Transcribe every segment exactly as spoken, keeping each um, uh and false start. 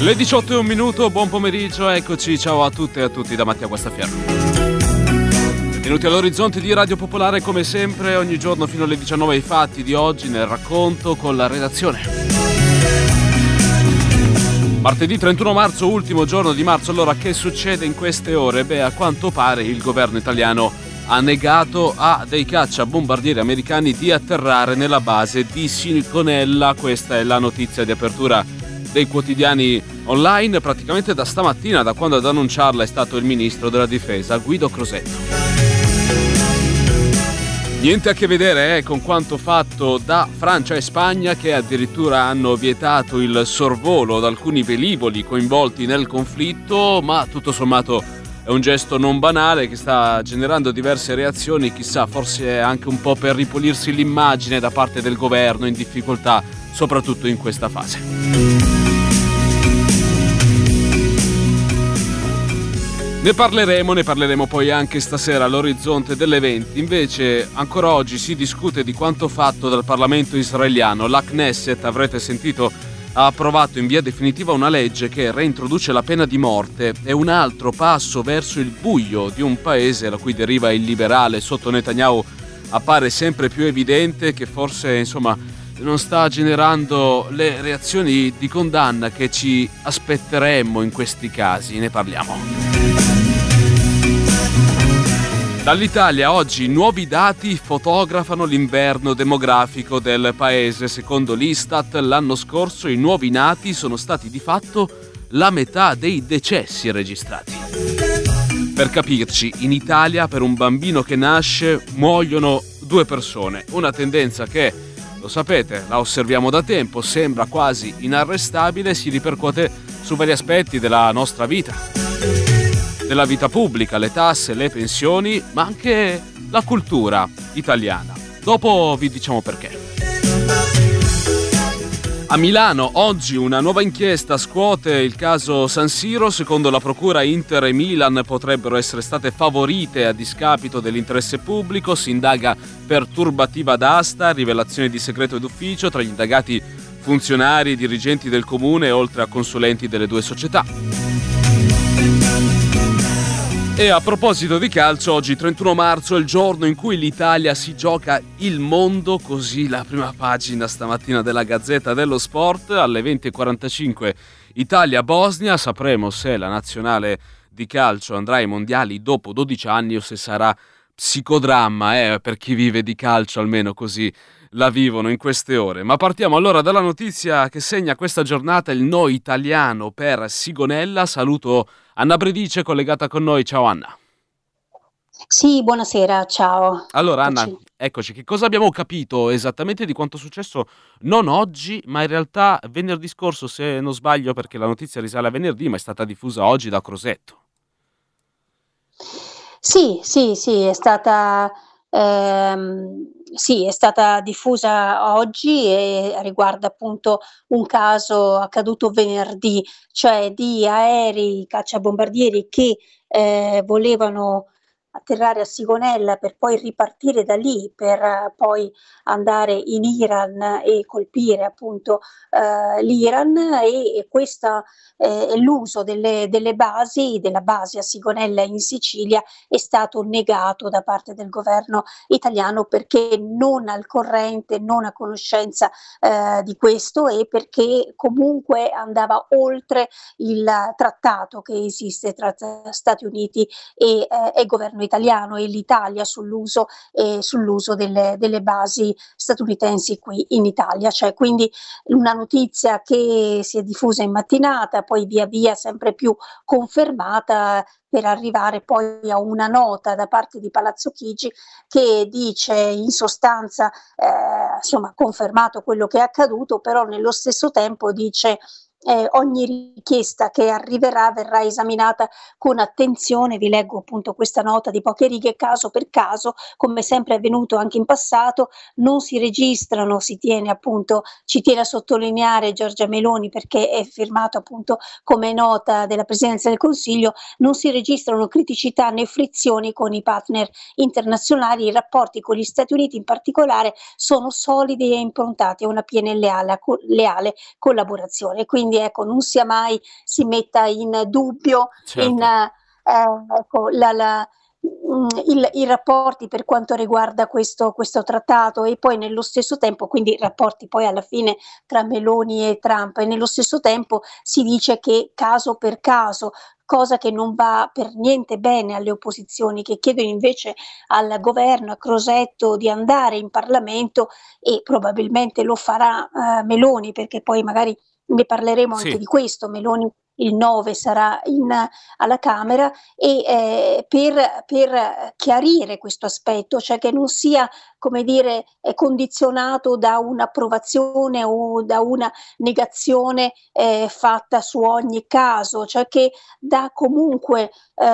Le diciotto e un minuto, buon pomeriggio, eccoci, ciao a tutte e a tutti da Mattia Guastaferro. Benvenuti all'orizzonte di Radio Popolare, come sempre, ogni giorno fino alle diciannove i fatti di oggi nel racconto con la redazione. Martedì trentuno marzo, ultimo giorno di marzo, allora che succede in queste ore? Beh, a quanto pare il governo italiano ha negato a dei cacciabombardieri americani di atterrare nella base di Sigonella, questa è la notizia di apertura dei quotidiani online, praticamente da stamattina, da quando ad annunciarla è stato il ministro della difesa Guido Crosetto. Niente a che vedere eh, con quanto fatto da Francia e Spagna, che addirittura hanno vietato il sorvolo ad alcuni velivoli coinvolti nel conflitto, ma tutto sommato è un gesto non banale che sta generando diverse reazioni, chissà, forse anche un po' per ripulirsi l'immagine da parte del governo in difficoltà, soprattutto in questa fase. Ne parleremo, ne parleremo poi anche stasera all'orizzonte delle venti. Invece ancora oggi si discute di quanto fatto dal Parlamento israeliano. La Knesset, avrete sentito, ha approvato in via definitiva una legge che reintroduce la pena di morte. È un altro passo verso il buio di un paese la cui deriva illiberale sotto Netanyahu appare sempre più evidente, che forse insomma non sta generando le reazioni di condanna che ci aspetteremmo in questi casi. Ne parliamo. Dall'Italia oggi nuovi dati fotografano l'inverno demografico del paese. Secondo l'Istat, l'anno scorso i nuovi nati sono stati di fatto la metà dei decessi registrati. Per capirci, in Italia per un bambino che nasce muoiono due persone, una tendenza che, lo sapete, la osserviamo da tempo, sembra quasi inarrestabile, si ripercuote su vari aspetti della nostra vita. Della vita pubblica, le tasse, le pensioni, ma anche la cultura italiana. Dopo vi diciamo perché. A Milano oggi una nuova inchiesta scuote il caso San Siro. Secondo la procura, Inter e Milan potrebbero essere state favorite a discapito dell'interesse pubblico. Si indaga per turbativa d'asta, rivelazioni di segreto d'ufficio, tra gli indagati funzionari e dirigenti del comune, oltre a consulenti delle due società. E a proposito di calcio, oggi trentuno marzo è il giorno in cui l'Italia si gioca il mondo, così la prima pagina stamattina della Gazzetta dello Sport. Alle venti e quarantacinque Italia-Bosnia, sapremo se la nazionale di calcio andrà ai mondiali dopo dodici anni o se sarà psicodramma, eh, per chi vive di calcio, almeno così la vivono in queste ore. Ma partiamo allora dalla notizia che segna questa giornata, il no italiano per Sigonella. Saluto Anna Bredice collegata con noi. Ciao Anna. Sì, buonasera, ciao. Allora Eccoci. Anna, eccoci, che cosa abbiamo capito esattamente di quanto successo non oggi, ma in realtà venerdì scorso, se non sbaglio, perché la notizia risale a venerdì, ma è stata diffusa oggi da Crosetto. Sì, sì, sì, è stata, ehm, sì, è stata diffusa oggi e riguarda appunto un caso accaduto venerdì, cioè di aerei cacciabombardieri che eh, volevano atterrare a Sigonella per poi ripartire da lì per eh, poi andare in Iran e colpire appunto eh, l'Iran e, e questa eh, l'uso delle, delle basi, della base a Sigonella in Sicilia è stato negato da parte del governo italiano perché non al corrente, non a conoscenza eh, di questo e perché comunque andava oltre il trattato che esiste tra Stati Uniti e, eh, e governo italiano e l'Italia sull'uso, eh, sull'uso delle, delle basi statunitensi qui in Italia. Cioè, quindi una notizia che si è diffusa in mattinata, poi via via sempre più confermata, per arrivare poi a una nota da parte di Palazzo Chigi che dice in sostanza, eh, insomma, confermato quello che è accaduto, però nello stesso tempo dice eh, ogni richiesta che arriverà verrà esaminata con attenzione. Vi leggo appunto questa nota di poche righe: caso per caso, come sempre è avvenuto anche in passato, non si registrano, si tiene appunto, ci tiene a sottolineare Giorgia Meloni perché è firmato appunto come nota della Presidenza del Consiglio, non si registrano criticità né frizioni con i partner internazionali, i rapporti con gli Stati Uniti in particolare sono solidi e improntati a una piena e leale, leale collaborazione. Quindi quindi ecco non sia mai si metta in dubbio Certo. in eh, ecco la, la mhmm, il i rapporti per quanto riguarda questo questo trattato e poi nello stesso tempo quindi rapporti poi alla fine tra Meloni e Trump e nello stesso tempo si dice che caso per caso, cosa che non va per niente bene alle opposizioni che chiedono invece al governo, a Crosetto di andare in Parlamento e probabilmente lo farà, ehm, Meloni perché poi magari ne parleremo anche Sì. di questo, Meloni il nove sarà in alla Camera e eh, per, per chiarire questo aspetto, cioè che non sia, come dire, eh, condizionato da un'approvazione o da una negazione eh, fatta su ogni caso, cioè che dà comunque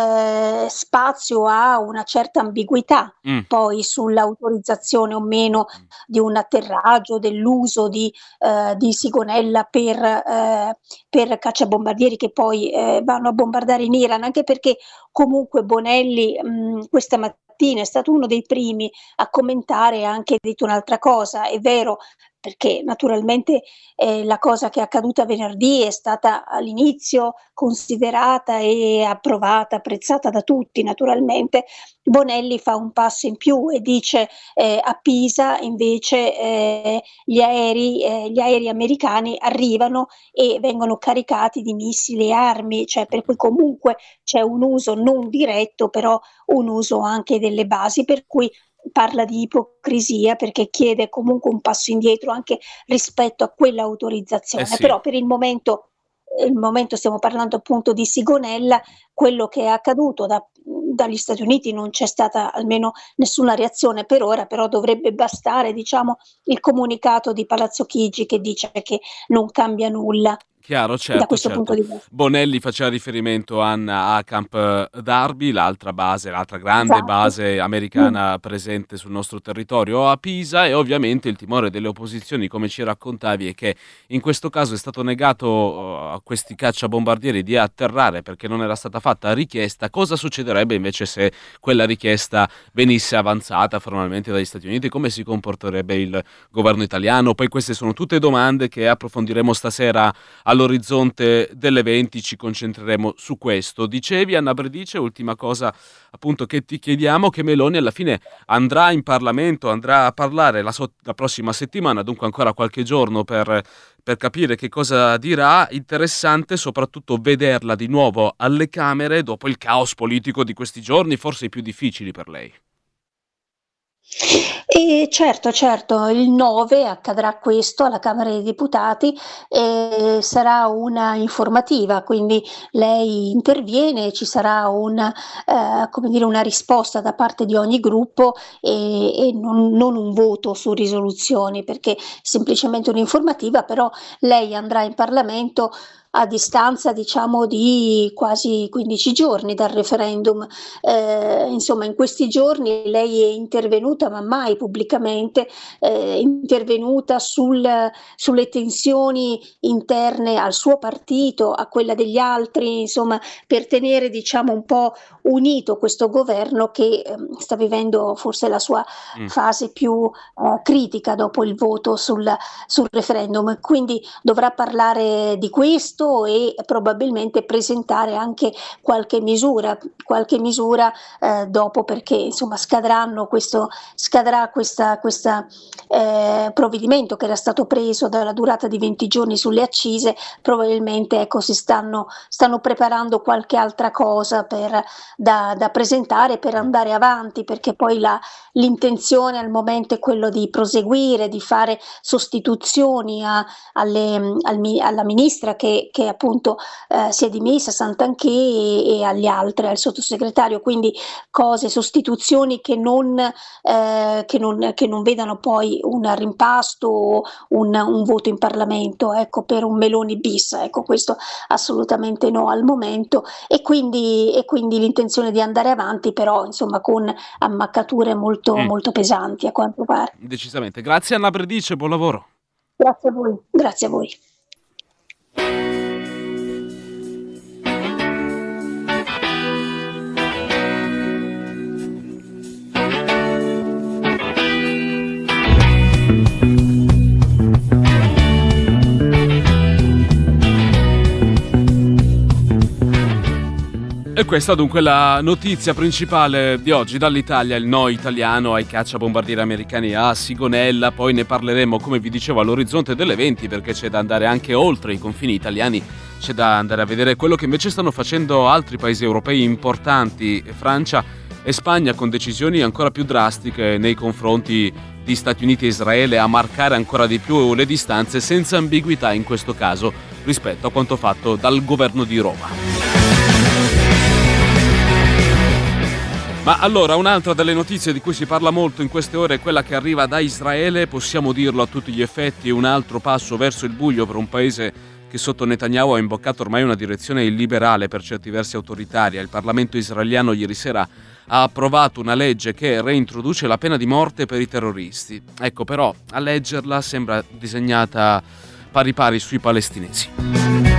eh, spazio a una certa ambiguità Mm. poi sull'autorizzazione o meno di un atterraggio, dell'uso di, eh, di Sigonella per, eh, per cacciabombardieri che poi eh, vanno a bombardare in Iran, anche perché comunque Bonelli mh, questa mattina è stato uno dei primi a commentare, anche detto un'altra cosa, è vero, perché naturalmente eh, la cosa che è accaduta venerdì è stata all'inizio considerata e approvata, apprezzata da tutti naturalmente. Bonelli fa un passo in più e dice eh, a Pisa invece eh, gli aerei, eh, gli aerei americani arrivano e vengono caricati di missili e armi, cioè per cui comunque c'è un uso non diretto, però un uso anche delle basi, per cui parla di ipocrisia perché chiede comunque un passo indietro anche rispetto a quell'autorizzazione, Eh sì. però per il momento, il momento stiamo parlando appunto di Sigonella, quello che è accaduto da, dagli Stati Uniti non c'è stata almeno nessuna reazione per ora, però dovrebbe bastare diciamo il comunicato di Palazzo Chigi che dice che non cambia nulla. Chiaro, Da certo, questo certo. punto di vista. Bonelli faceva riferimento Anna, a Camp Darby, l'altra base, l'altra grande Esatto. base Mm. americana presente sul nostro territorio a Pisa, e ovviamente il timore delle opposizioni, come ci raccontavi, è che in questo caso è stato negato uh, a questi cacciabombardieri di atterrare perché non era stata fatta richiesta. Cosa succederebbe invece se quella richiesta venisse avanzata formalmente dagli Stati Uniti? Come si comporterebbe il governo italiano? Poi queste sono tutte domande che approfondiremo stasera all'orizzonte delle venti, ci concentreremo su questo. Dicevi, Anna Bredice, ultima cosa appunto che ti chiediamo, che Meloni alla fine andrà in Parlamento, andrà a parlare la, so- la prossima settimana, dunque ancora qualche giorno per, per capire che cosa dirà. Interessante soprattutto vederla di nuovo alle Camere dopo il caos politico di questi giorni, forse i più difficili per lei. E certo, certo, il nove accadrà questo alla Camera dei Deputati e sarà una informativa, quindi lei interviene, ci sarà un, eh, come dire, una risposta da parte di ogni gruppo e, e non, non un voto su risoluzioni, perché semplicemente un'informativa, però lei andrà in Parlamento a distanza diciamo di quasi quindici giorni dal referendum. Eh, insomma, in questi giorni lei è intervenuta, ma mai pubblicamente, eh, intervenuta sul, sulle tensioni interne al suo partito, a quella degli altri, insomma, per tenere diciamo un po' unito questo governo che eh, sta vivendo forse la sua mm. fase più eh, critica dopo il voto sul, sul referendum. Quindi dovrà parlare di questo e probabilmente presentare anche qualche misura, qualche misura eh, dopo, perché insomma scadranno questo, scadrà questa, questa eh, provvedimento che era stato preso dalla durata di venti giorni sulle accise, probabilmente ecco si stanno, stanno preparando qualche altra cosa per, da, da presentare per andare avanti, perché poi la, l'intenzione al momento è quello di proseguire, di fare sostituzioni a, alle, al, alla ministra che che appunto eh, si è dimessa, Santanchè, e, e agli altri, al sottosegretario, quindi cose, sostituzioni che non, eh, che non, che non vedano poi un rimpasto o un, un voto in Parlamento, ecco, per un Meloni bis, ecco, questo assolutamente no al momento, e quindi, e quindi l'intenzione di andare avanti, però insomma con ammaccature molto, mm. molto pesanti a quanto pare. Decisamente. Grazie Anna Bredice, buon lavoro. Grazie a voi, grazie a voi. questa dunque la notizia principale di oggi dall'Italia, il no italiano ai cacciabombardieri americani a Sigonella. Poi ne parleremo, come vi dicevo, all'orizzonte delle venti, perché c'è da andare anche oltre i confini italiani, c'è da andare a vedere quello che invece stanno facendo altri paesi europei importanti, Francia e Spagna, con decisioni ancora più drastiche nei confronti di Stati Uniti e Israele, a marcare ancora di più le distanze, senza ambiguità in questo caso rispetto a quanto fatto dal governo di Roma. Ma allora, un'altra delle notizie di cui si parla molto in queste ore è quella che arriva da Israele. Possiamo dirlo a tutti gli effetti, un altro passo verso il buio per un paese che sotto Netanyahu ha imboccato ormai una direzione illiberale, per certi versi autoritaria. Il Parlamento israeliano ieri sera ha approvato una legge che reintroduce la pena di morte per i terroristi. Ecco, però a leggerla sembra disegnata pari pari sui palestinesi.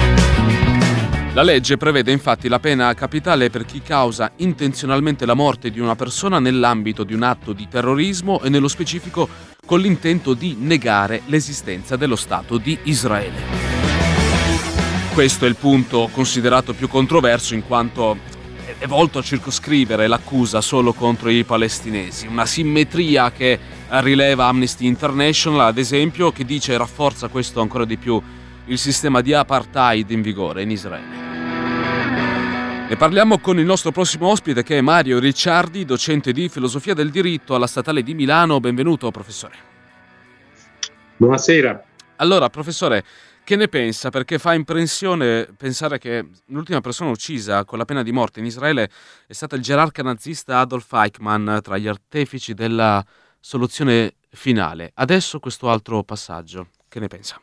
La legge prevede infatti la pena capitale per chi causa intenzionalmente la morte di una persona nell'ambito di un atto di terrorismo e nello specifico con l'intento di negare l'esistenza dello Stato di Israele. Questo è il punto considerato più controverso, in quanto è volto a circoscrivere l'accusa solo contro i palestinesi, una simmetria che rileva Amnesty International, ad esempio, che dice e rafforza questo ancora di più il sistema di apartheid in vigore in Israele. Ne parliamo con il nostro prossimo ospite, che è Mario Ricciardi, docente di filosofia del diritto alla Statale di Milano. Benvenuto, professore. Buonasera. Allora, professore, che ne pensa? Perché fa impressione pensare che l'ultima persona uccisa con la pena di morte in Israele è stata il gerarca nazista Adolf Eichmann, tra gli artefici della soluzione finale. Adesso questo altro passaggio, che ne pensa?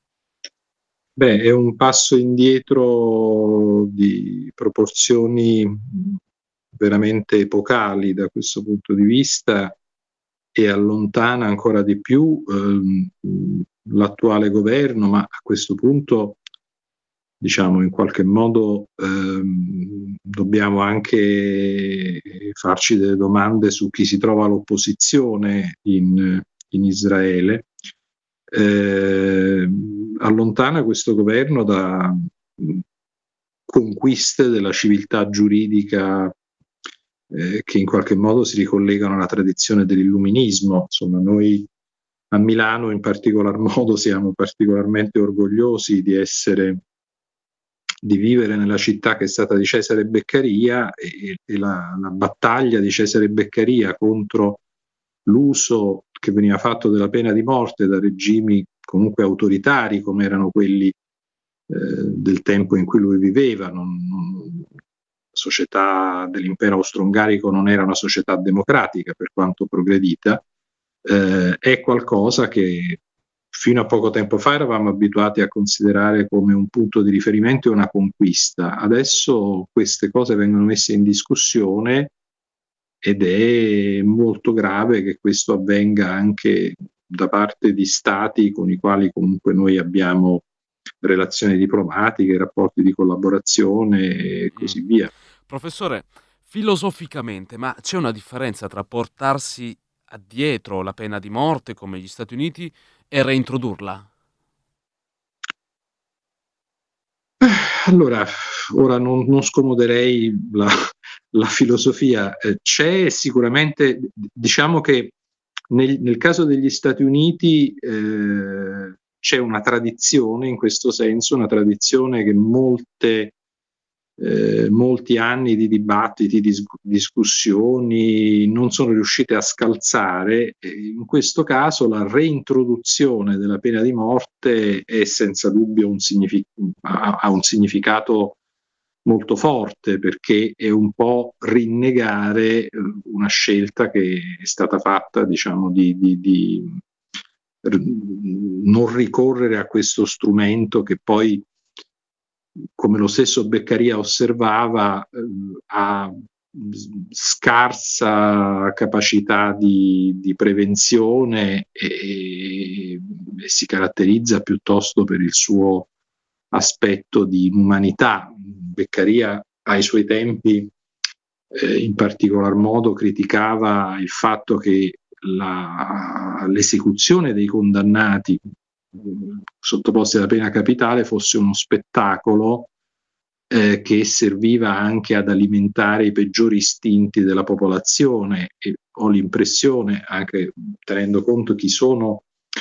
Beh, è un passo indietro di proporzioni veramente epocali da questo punto di vista, e allontana ancora di più ehm, l'attuale governo, ma a questo punto, diciamo, in qualche modo ehm, dobbiamo anche farci delle domande su chi si trova all'opposizione in, in Israele. Eh, allontana questo governo da mh, conquiste della civiltà giuridica eh, che in qualche modo si ricollegano alla tradizione dell'illuminismo. Insomma, noi a Milano in particolar modo siamo particolarmente orgogliosi di essere di vivere nella città che è stata di Cesare Beccaria, e, e la, la battaglia di Cesare Beccaria contro l'uso che veniva fatto della pena di morte da regimi comunque autoritari come erano quelli eh, del tempo in cui lui viveva. Non, non, la società dell'impero austro-ungarico non era una società democratica, per quanto progredita, eh, è qualcosa che fino a poco tempo fa eravamo abituati a considerare come un punto di riferimento e una conquista. Adesso queste cose vengono messe in discussione, ed è molto grave che questo avvenga anche da parte di stati con i quali comunque noi abbiamo relazioni diplomatiche, rapporti di collaborazione e così Mm. via. Professore, filosoficamente, ma c'è una differenza tra portarsi dietro la pena di morte, come gli Stati Uniti, e reintrodurla? Allora, ora non, non scomoderei la, la filosofia. Eh, c'è sicuramente, diciamo che nel, nel caso degli Stati Uniti eh, c'è una tradizione in questo senso, una tradizione che molte, eh, molti anni di dibattiti, di dis- discussioni non sono riuscite a scalzare. E in questo caso la reintroduzione della pena di morte è senza dubbio un signific- ha, ha un significato molto forte, perché è un po' rinnegare eh, una scelta che è stata fatta, diciamo, di, di, di r- non ricorrere a questo strumento che poi, come lo stesso Beccaria osservava, eh, ha scarsa capacità di, di prevenzione e, e si caratterizza piuttosto per il suo aspetto di inumanità. Beccaria ai suoi tempi eh, in particolar modo criticava il fatto che la, l'esecuzione dei condannati mh, sottoposti alla pena capitale fosse uno spettacolo eh, che serviva anche ad alimentare i peggiori istinti della popolazione, e ho l'impressione, anche tenendo conto chi sono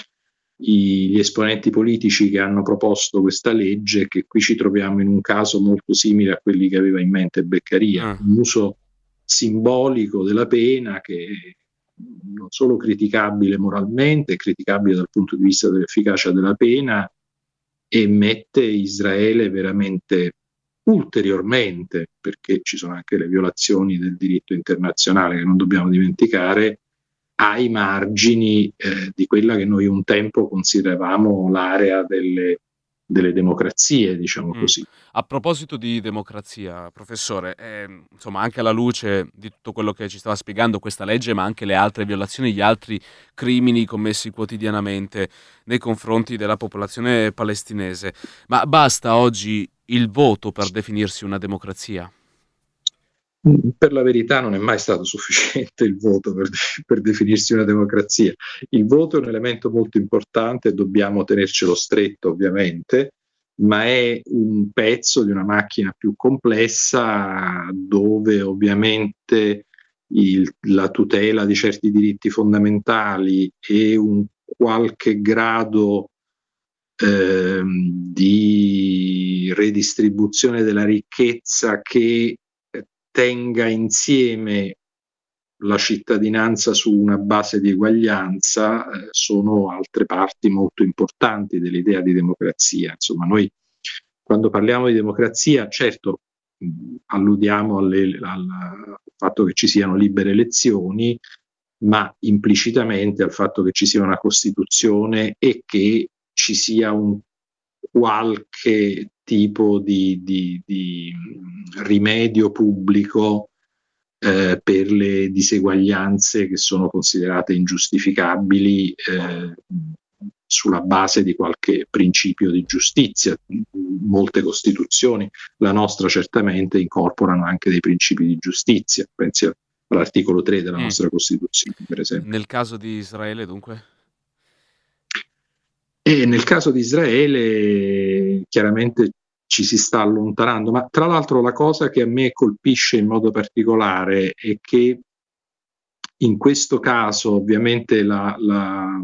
i, gli esponenti politici che hanno proposto questa legge, che qui ci troviamo in un caso molto simile a quelli che aveva in mente Beccaria, Mm. un uso simbolico della pena che non solo criticabile moralmente, è criticabile dal punto di vista dell'efficacia della pena, e mette Israele veramente ulteriormente, perché ci sono anche le violazioni del diritto internazionale che non dobbiamo dimenticare, ai margini eh, di quella che noi un tempo consideravamo l'area delle, delle democrazie, diciamo Mm. così. A proposito di democrazia, professore, eh, insomma, anche alla luce di tutto quello che ci stava spiegando questa legge, ma anche le altre violazioni, gli altri crimini commessi quotidianamente nei confronti della popolazione palestinese, ma basta oggi il voto per definirsi una democrazia? Per la verità non è mai stato sufficiente il voto per, per definirsi una democrazia. Il voto è un elemento molto importante e dobbiamo tenercelo stretto, ovviamente, ma è un pezzo di una macchina più complessa, dove ovviamente il, la tutela di certi diritti fondamentali e un qualche grado eh, di redistribuzione della ricchezza che tenga insieme la cittadinanza su una base di eguaglianza, eh, sono altre parti molto importanti dell'idea di democrazia. Insomma, noi quando parliamo di democrazia, certo, mh, alludiamo alle, al, al fatto che ci siano libere elezioni, ma implicitamente al fatto che ci sia una Costituzione e che ci sia un qualche tipo di, di, di rimedio pubblico eh, per le diseguaglianze che sono considerate ingiustificabili eh, sulla base di qualche principio di giustizia. Molte Costituzioni, la nostra certamente, incorporano anche dei principi di giustizia. Pensi all'articolo tre della Mm. nostra Costituzione, per esempio. Nel caso di Israele, dunque? E nel caso di Israele chiaramente ci si sta allontanando, ma tra l'altro la cosa che a me colpisce in modo particolare è che in questo caso ovviamente la, la,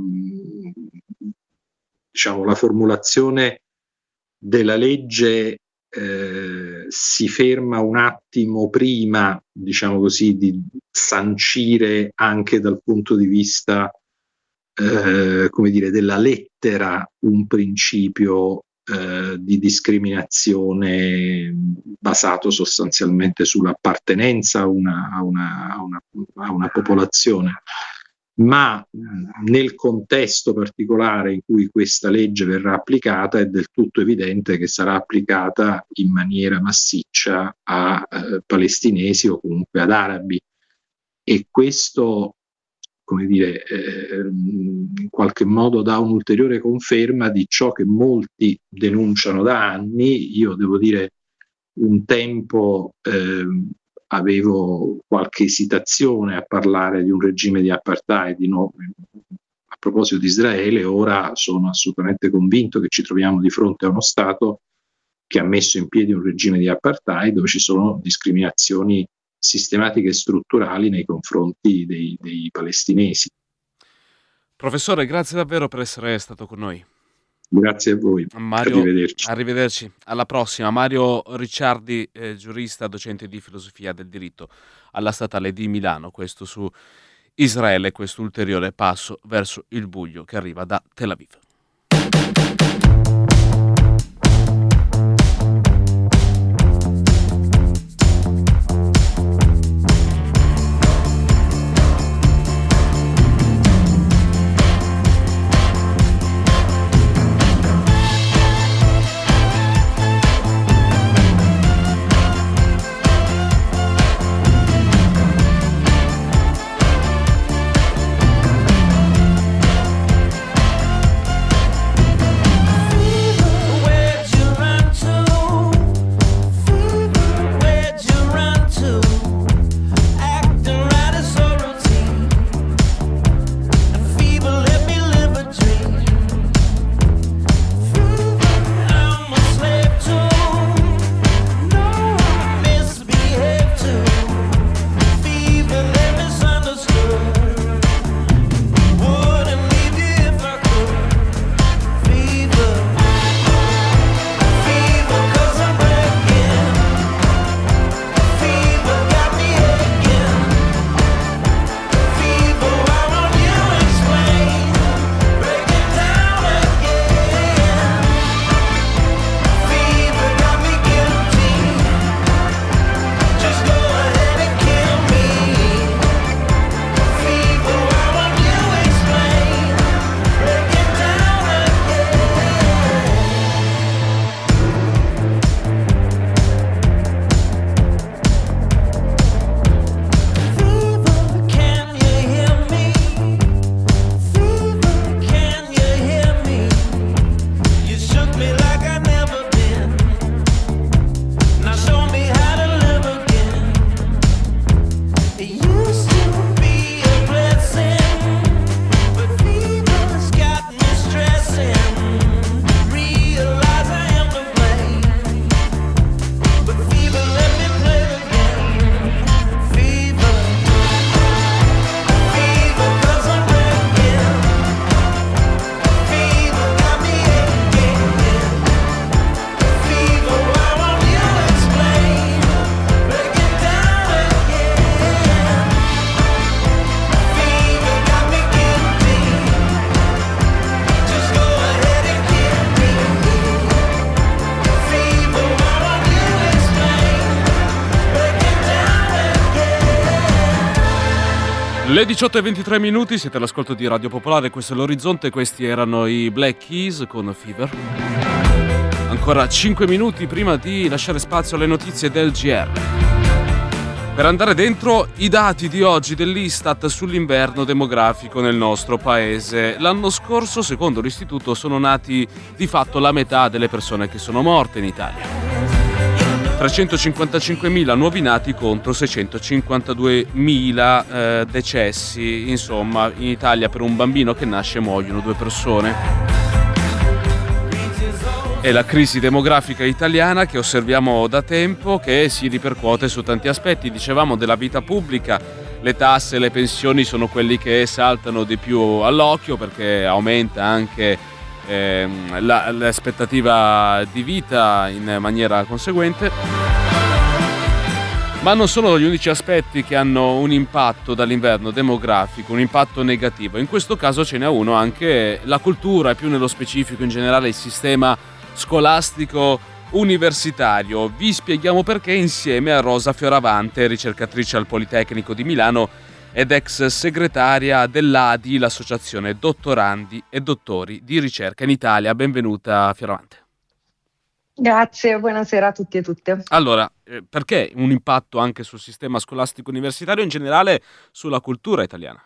diciamo, la formulazione della legge eh, si ferma un attimo prima, diciamo così, di sancire anche dal punto di vista Eh, come dire, della lettera un principio eh, di discriminazione basato sostanzialmente sull'appartenenza a una, a una, a una, a una popolazione, ma nel contesto particolare in cui questa legge verrà applicata è del tutto evidente che sarà applicata in maniera massiccia a eh, palestinesi o comunque ad arabi, e questo, come dire, eh, in qualche modo dà un'ulteriore conferma di ciò che molti denunciano da anni. Io devo dire, un tempo eh, avevo qualche esitazione a parlare di un regime di apartheid, di no, a proposito di Israele. Ora sono assolutamente convinto che ci troviamo di fronte a uno Stato che ha messo in piedi un regime di apartheid dove ci sono discriminazioni sistematiche e strutturali nei confronti dei, dei palestinesi. Professore, grazie davvero per essere stato con noi. Grazie a voi. Mario, arrivederci. Arrivederci. Alla prossima. Mario Ricciardi, eh, giurista, docente di filosofia del diritto alla Statale di Milano. Questo su Israele, questo ulteriore passo verso il buio che arriva da Tel Aviv. Le diciotto e ventitré minuti, siete all'ascolto di Radio Popolare, questo è l'Orizzonte, questi erano i Black Keys con Fever. Ancora cinque minuti prima di lasciare spazio alle notizie del G R. Per andare dentro i dati di oggi dell'Istat sull'inverno demografico nel nostro paese. L'anno scorso, secondo l'istituto, sono nati di fatto la metà delle persone che sono morte in Italia. trecentocinquantacinquemila nuovi nati contro seicentocinquantaduemila eh, decessi. Insomma, in Italia per un bambino che nasce muoiono due persone. È la crisi demografica italiana che osserviamo da tempo, che si ripercuote su tanti aspetti. Dicevamo della vita pubblica, le tasse e le pensioni sono quelli che saltano di più all'occhio perché aumenta anche ehm, la, l'aspettativa di vita in maniera conseguente. Ma non sono gli unici aspetti che hanno un impatto dall'inverno demografico, un impatto negativo. In questo caso ce n'è uno, anche la cultura e più nello specifico in generale il sistema scolastico universitario. Vi spieghiamo perché insieme a Rosa Fioravante, ricercatrice al Politecnico di Milano ed ex segretaria dell'A D I, l'associazione dottorandi e dottori di ricerca in Italia. Benvenuta Fioravante. Grazie, buonasera a tutti e tutte. Allora, eh, perché un impatto anche sul sistema scolastico universitario e in generale sulla cultura italiana?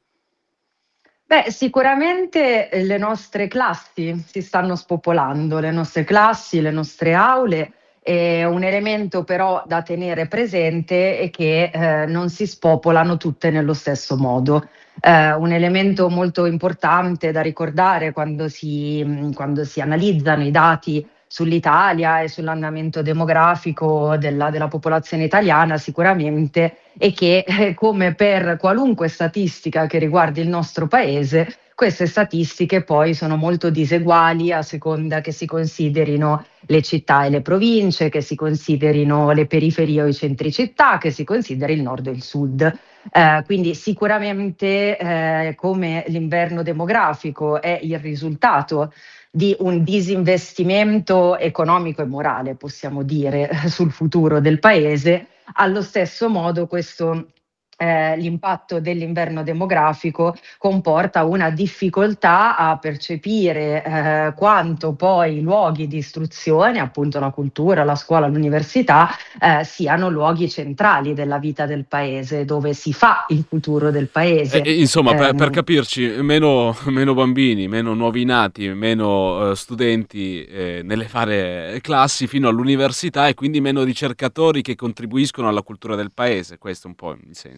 Beh, sicuramente le nostre classi si stanno spopolando, le nostre classi, le nostre aule. E un elemento però da tenere presente è che eh, non si spopolano tutte nello stesso modo. Eh, un elemento molto importante da ricordare quando si, quando si analizzano i dati sull'Italia e sull'andamento demografico della, della popolazione italiana sicuramente è che eh, come per qualunque statistica che riguardi il nostro paese, queste statistiche poi sono molto diseguali a seconda che si considerino le città e le province, che si considerino le periferie o i centri città, che si consideri il nord e il sud. Eh, quindi sicuramente eh, come l'inverno demografico è il risultato di un disinvestimento economico e morale, possiamo dire, sul futuro del paese, allo stesso modo questo Eh, l'impatto dell'inverno demografico comporta una difficoltà a percepire eh, quanto poi i luoghi di istruzione, appunto la cultura, la scuola, l'università, eh, siano luoghi centrali della vita del paese, dove si fa il futuro del paese. Eh, insomma, eh, per, per capirci, meno, meno bambini, meno nuovi nati, meno eh, studenti eh, nelle varie classi fino all'università e quindi meno ricercatori che contribuiscono alla cultura del paese. Questo è un po' il senso.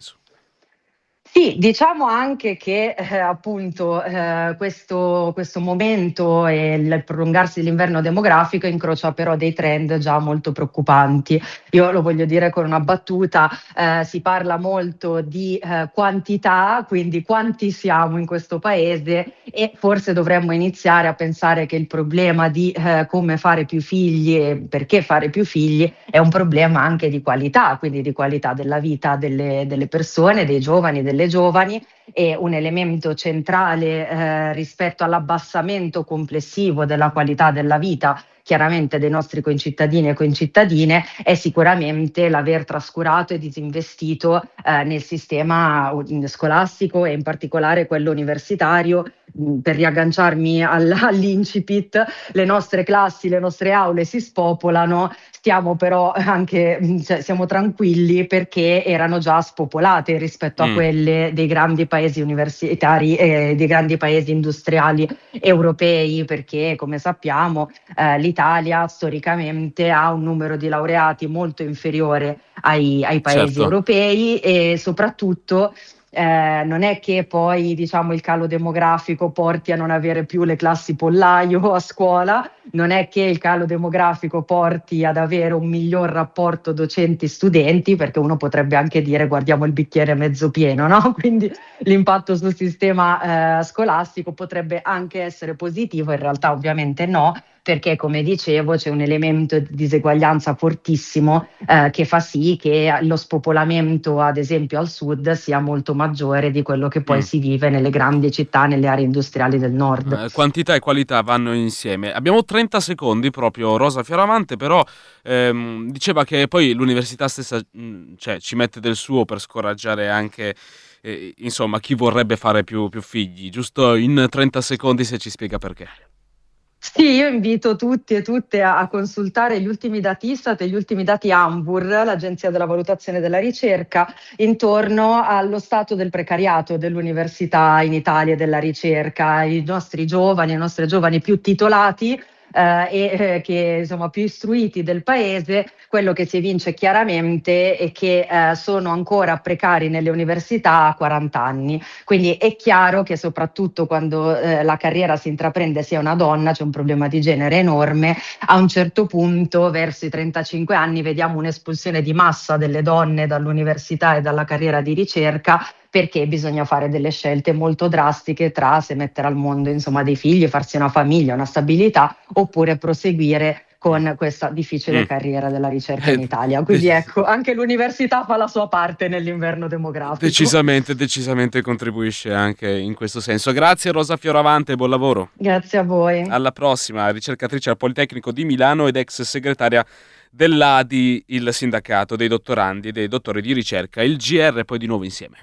Sì, diciamo anche che eh, appunto eh, questo, questo momento e il prolungarsi dell'inverno demografico incrocia però dei trend già molto preoccupanti. Io lo voglio dire con una battuta, eh, si parla molto di eh, quantità, quindi quanti siamo in questo paese e forse dovremmo iniziare a pensare che il problema di eh, come fare più figli e perché fare più figli è un problema anche di qualità, quindi di qualità della vita delle, delle persone, dei giovani, delle giovani, e un elemento centrale eh, rispetto all'abbassamento complessivo della qualità della vita chiaramente dei nostri concittadini e concittadine è sicuramente l'aver trascurato e disinvestito eh, nel sistema scolastico e in particolare quello universitario. Per riagganciarmi all, all'incipit, le nostre classi, le nostre aule si spopolano, stiamo però anche, cioè, siamo tranquilli perché erano già spopolate rispetto a mm. quelle dei grandi paesi universitari e dei grandi paesi industriali europei, perché come sappiamo eh, l'Italia storicamente ha un numero di laureati molto inferiore ai, ai paesi certo. europei e soprattutto Eh, non è che poi diciamo il calo demografico porti a non avere più le classi pollaio a scuola, non è che il calo demografico porti ad avere un miglior rapporto docenti-studenti, perché uno potrebbe anche dire guardiamo il bicchiere mezzo pieno, no? Quindi l'impatto sul sistema eh, scolastico potrebbe anche essere positivo, in realtà ovviamente no, perché come dicevo c'è un elemento di diseguaglianza fortissimo eh, che fa sì che lo spopolamento ad esempio al sud sia molto maggiore di quello che poi mm. si vive nelle grandi città, nelle aree industriali del nord. Eh, quantità e qualità vanno insieme. Abbiamo trenta secondi proprio, Rosa Fioravante, però ehm, diceva che poi l'università stessa mh, cioè, ci mette del suo per scoraggiare anche eh, insomma, chi vorrebbe fare più, più figli. Giusto in trenta secondi se ci spiega perché. Sì, io invito tutti e tutte a, a consultare gli ultimi dati Istat e gli ultimi dati ANVUR, l'Agenzia della Valutazione della Ricerca, intorno allo stato del precariato dell'università in Italia e della ricerca. I nostri giovani, i nostri giovani più titolati eh, e eh, che insomma più istruiti del paese, quello che si evince chiaramente è che eh, sono ancora precari nelle università a quaranta anni. Quindi è chiaro che soprattutto quando eh, la carriera si intraprende sia una donna, c'è un problema di genere enorme. A un certo punto, verso i trentacinque anni, vediamo un'espulsione di massa delle donne dall'università e dalla carriera di ricerca, perché bisogna fare delle scelte molto drastiche tra se mettere al mondo insomma dei figli, farsi una famiglia, una stabilità, oppure proseguire con questa difficile Mm. carriera della ricerca in Italia. Quindi ecco, anche l'università fa la sua parte nell'inverno demografico. Decisamente, decisamente contribuisce anche in questo senso. Grazie Rosa Fioravante, buon lavoro. Grazie a voi. Alla prossima, ricercatrice al Politecnico di Milano ed ex segretaria dell'A D I, il sindacato dei dottorandi e dei dottori di ricerca. Il G R poi di nuovo insieme.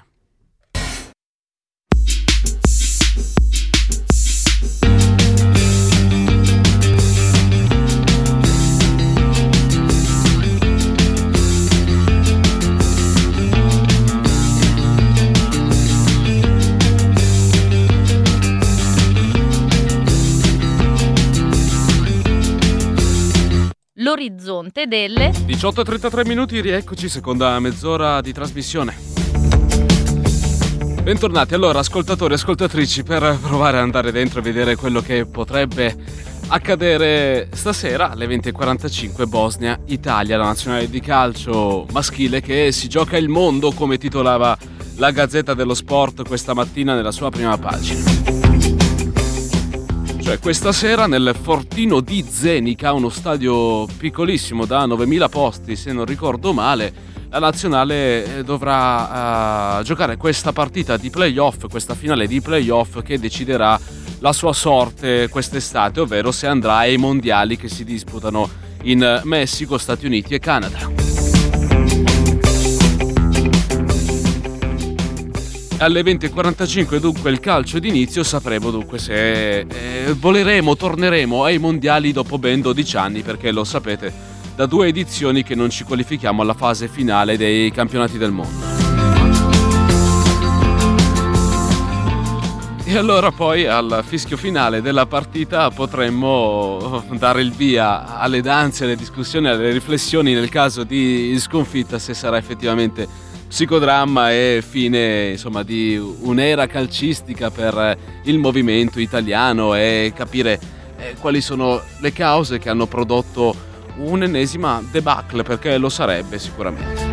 L'orizzonte delle diciotto e trentatré minuti, rieccoci, seconda mezz'ora di trasmissione. Bentornati allora ascoltatori e ascoltatrici per provare ad andare dentro e vedere quello che potrebbe accadere stasera alle venti e quarantacinque. Bosnia-Italia, la nazionale di calcio maschile che si gioca il mondo, come titolava la Gazzetta dello Sport questa mattina nella sua prima pagina. Cioè questa sera nel Fortino di Zenica, uno stadio piccolissimo da novemila posti se non ricordo male, la nazionale dovrà uh, giocare questa partita di playoff, questa finale di playoff che deciderà la sua sorte quest'estate, ovvero se andrà ai mondiali che si disputano in Messico, Stati Uniti e Canada. Alle venti e quarantacinque dunque il calcio d'inizio, sapremo dunque se eh, voleremo, torneremo ai mondiali dopo ben dodici anni, perché lo sapete, da due edizioni che non ci qualifichiamo alla fase finale dei campionati del mondo. E allora poi al fischio finale della partita potremmo dare il via alle danze, alle discussioni, alle riflessioni nel caso di sconfitta, se sarà effettivamente psicodramma e fine insomma di un'era calcistica per il movimento italiano, e capire eh, quali sono le cause che hanno prodotto un'ennesima debacle, perché lo sarebbe sicuramente.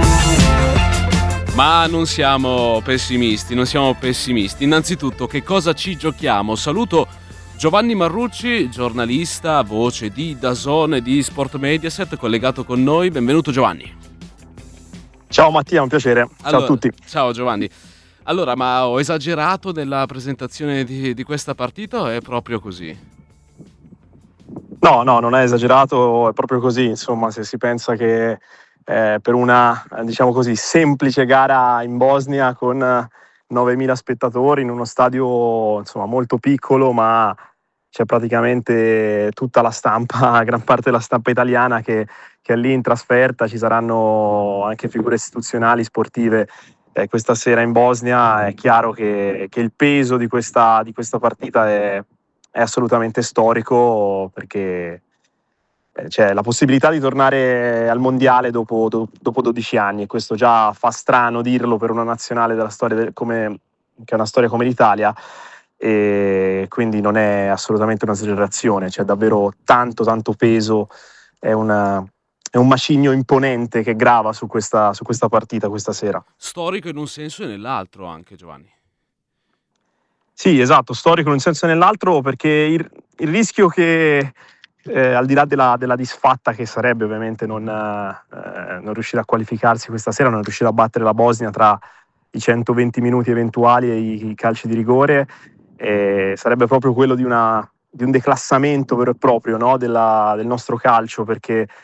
Ma non siamo pessimisti, non siamo pessimisti. Innanzitutto, che cosa ci giochiamo? Saluto Giovanni Marrucci, giornalista, voce di DAZN e di Sport Mediaset, collegato con noi. Benvenuto Giovanni. Ciao Mattia, un piacere. Ciao allora, a tutti. Ciao Giovanni. Allora, ma ho esagerato nella presentazione di, di questa partita o è proprio così? No, no, non è esagerato, è proprio così. Insomma, se si pensa che eh, per una, diciamo così, semplice gara in Bosnia con novemila spettatori in uno stadio insomma molto piccolo, ma c'è praticamente tutta la stampa, gran parte della stampa italiana che, che è lì in trasferta, ci saranno anche figure istituzionali, sportive eh, questa sera in Bosnia. È chiaro che, che il peso di questa, di questa partita è, è assolutamente storico, perché eh, c'è la possibilità di tornare al mondiale dopo, do, dopo dodici anni, e questo già fa strano dirlo per una nazionale della storia del, come, che è una storia come l'Italia. E quindi non è assolutamente un'esagerazione, c'è davvero tanto tanto peso, è, una, è un macigno imponente che grava su questa, su questa partita questa sera. Storico in un senso e nell'altro anche, Giovanni. Sì, esatto, storico in un senso e nell'altro, perché il, il rischio che eh, al di là della, della disfatta che sarebbe ovviamente non, eh, non riuscire a qualificarsi questa sera, non riuscire a battere la Bosnia tra i centoventi minuti eventuali e i, i calci di rigore, Eh, sarebbe proprio quello di, una, di un declassamento vero e proprio, no? Della, del nostro calcio, perché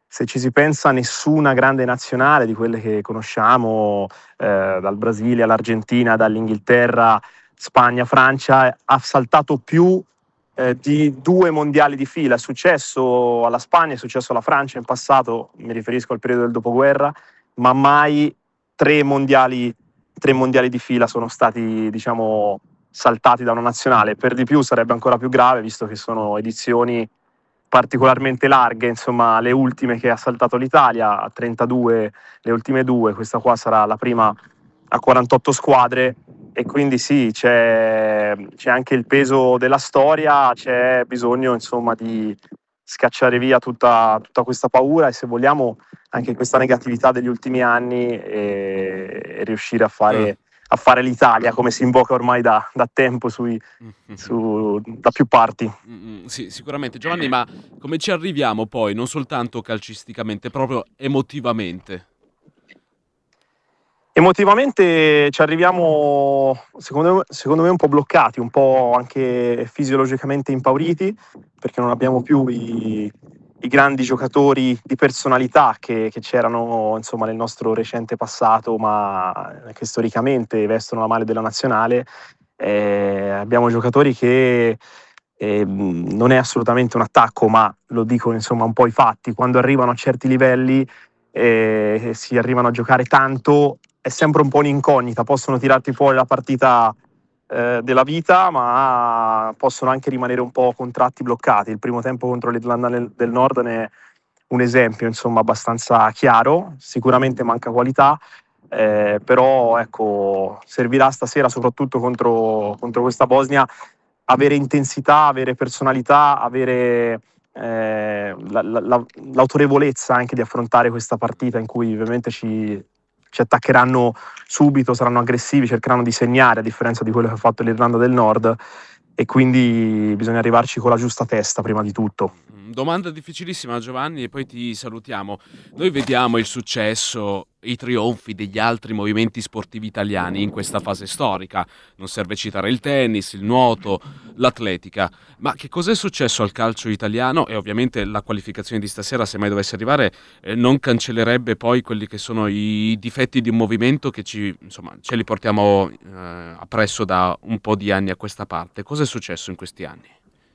se ci si pensa, nessuna grande nazionale di quelle che conosciamo, eh, dal Brasile all'Argentina, dall'Inghilterra, Spagna, Francia, ha saltato più eh, di due mondiali di fila. È successo alla Spagna, è successo alla Francia in passato, mi riferisco al periodo del dopoguerra, ma mai tre mondiali, tre mondiali di fila sono stati, diciamo, saltati da una nazionale. Per di più sarebbe ancora più grave, visto che sono edizioni particolarmente larghe, insomma, le ultime che ha saltato l'Italia, a trentadue, le ultime due, questa qua sarà la prima a quarantotto squadre, e quindi sì, c'è, c'è anche il peso della storia, c'è bisogno, insomma, di scacciare via tutta, tutta questa paura e, se vogliamo, anche questa negatività degli ultimi anni, e, e riuscire a fare... a fare l'Italia, come si invoca ormai da, da tempo sui, su, da più parti. Mm-hmm. Sì, sicuramente. Giovanni, ma come ci arriviamo poi, non soltanto calcisticamente, proprio emotivamente? Emotivamente ci arriviamo, secondo me, secondo me un po' bloccati, un po' anche fisiologicamente impauriti, perché non abbiamo più i, i grandi giocatori di personalità che, che c'erano, insomma, nel nostro recente passato, ma che storicamente vestono la maglia della nazionale. Eh, abbiamo giocatori che eh, non è assolutamente un attacco, ma lo dicono, insomma, un po' i fatti. Quando arrivano a certi livelli e si arrivano a giocare tanto, è sempre un po' un'incognita. Possono tirarti fuori la partita eh, della vita, ma possono anche rimanere un po' contratti, bloccati. Il primo tempo contro l'Irlanda del Nord ne è un esempio, insomma, abbastanza chiaro. Sicuramente manca qualità, eh, però ecco, servirà stasera, soprattutto contro, contro questa Bosnia, avere intensità, avere personalità, avere eh, la, la, l'autorevolezza anche di affrontare questa partita, in cui ovviamente ci, ci attaccheranno subito, saranno aggressivi, cercheranno di segnare, a differenza di quello che ha fatto l'Irlanda del Nord, e quindi bisogna arrivarci con la giusta testa prima di tutto. Domanda difficilissima, Giovanni, e poi ti salutiamo. Noi vediamo il successo, i trionfi degli altri movimenti sportivi italiani in questa fase storica. Non serve citare il tennis, il nuoto, l'atletica. Ma che cos'è successo al calcio italiano? E ovviamente la qualificazione di stasera, se mai dovesse arrivare, eh, non cancellerebbe poi quelli che sono i difetti di un movimento che ci, insomma, ce li portiamo eh, appresso da un po' di anni a questa parte. Cos'è successo in questi anni?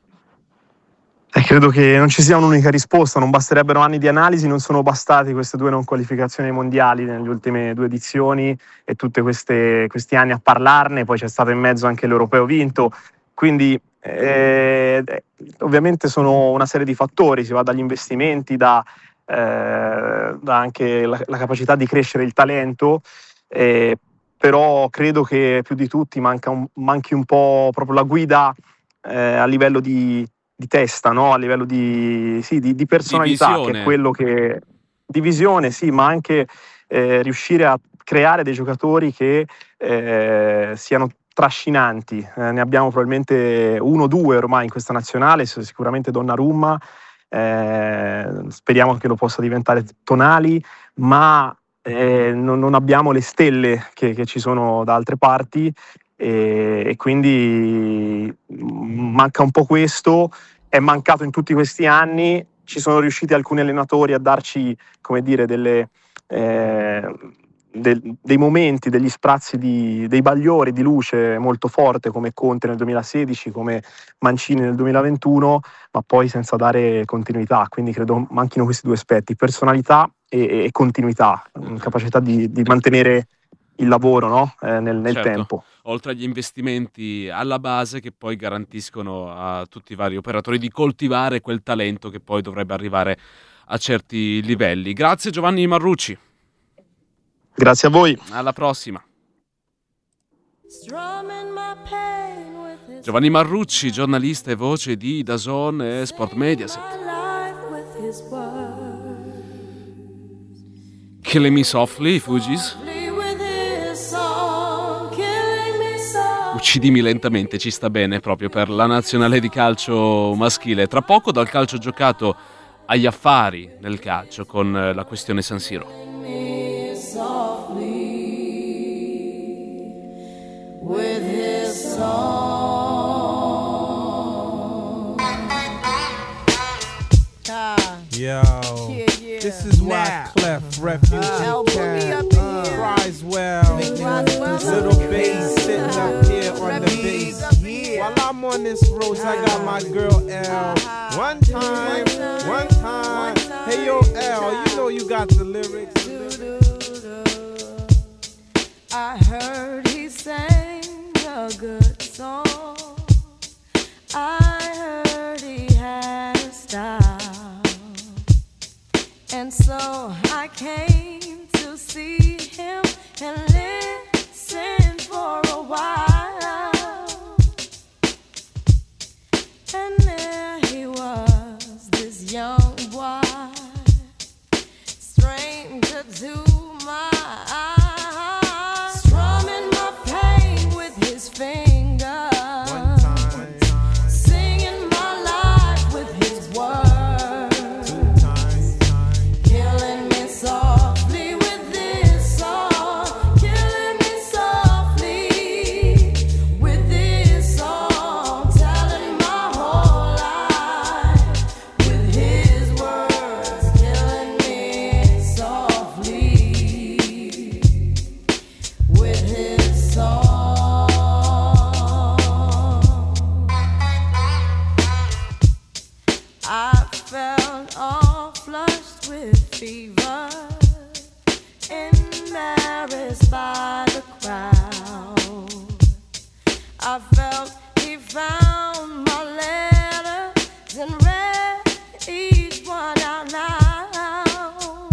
Eh, credo che non ci sia un'unica risposta, non basterebbero anni di analisi, non sono bastati queste due non qualificazioni mondiali nelle ultime due edizioni e tutti questi anni a parlarne. Poi c'è stato in mezzo anche l'Europeo vinto, quindi eh, ovviamente sono una serie di fattori, si va dagli investimenti, da, eh, da anche la, la capacità di crescere il talento, eh, però credo che più di tutti manca un, manchi un po' proprio la guida eh, a livello di di testa, no? A livello di, sì, di, di personalità, divisione. Che è quello che... Divisione, sì, ma anche eh, riuscire a creare dei giocatori che eh, siano trascinanti. Eh, ne abbiamo probabilmente uno o due ormai in questa nazionale, sicuramente Donnarumma, eh, speriamo che lo possa diventare Tonali, ma eh, non, non abbiamo le stelle che, che ci sono da altre parti, e, e quindi manca un po' questo. È mancato in tutti questi anni. Ci sono riusciti alcuni allenatori a darci, come dire, delle, eh, del, dei momenti, degli sprazzi, di, dei bagliori di luce molto forte, come Conte nel duemilasedici, come Mancini nel duemilaventuno, ma poi senza dare continuità. Quindi credo manchino questi due aspetti: personalità e, e continuità, capacità di, di mantenere il lavoro, no? eh, nel, nel certo. tempo. Oltre agli investimenti alla base, che poi garantiscono a tutti i vari operatori di coltivare quel talento che poi dovrebbe arrivare a certi livelli. Grazie Giovanni Marrucci. Grazie a voi. Alla prossima. Giovanni Marrucci, giornalista e voce di D A Z N e Sport Mediaset. Killing Me Softly, Fugees. Uccidimi lentamente, ci sta bene proprio per la nazionale di calcio maschile. Tra poco dal calcio giocato agli affari del calcio con la questione San Siro. Yo. This is why Clef, Refugee uh, Cat, uh, Criswell, Little Bass sitting up here on the bass. While I'm on this road, I got my girl L. One time, one time. Hey yo L, you know you got the lyrics. I heard he sang a good song. I heard he had a style. And so I came to see him and listen for a while. And there he was, this young boy, stranger to my eyes, strumming my pain with his fingers, one time, one time. Singing my life with his words, two times, time. Killing me softly with this song, killing me softly with this song, telling my whole life with his words, killing me softly with his song. I felt all flushed with fever, embarrassed by the crowd. I felt he found my letters and read each one out loud.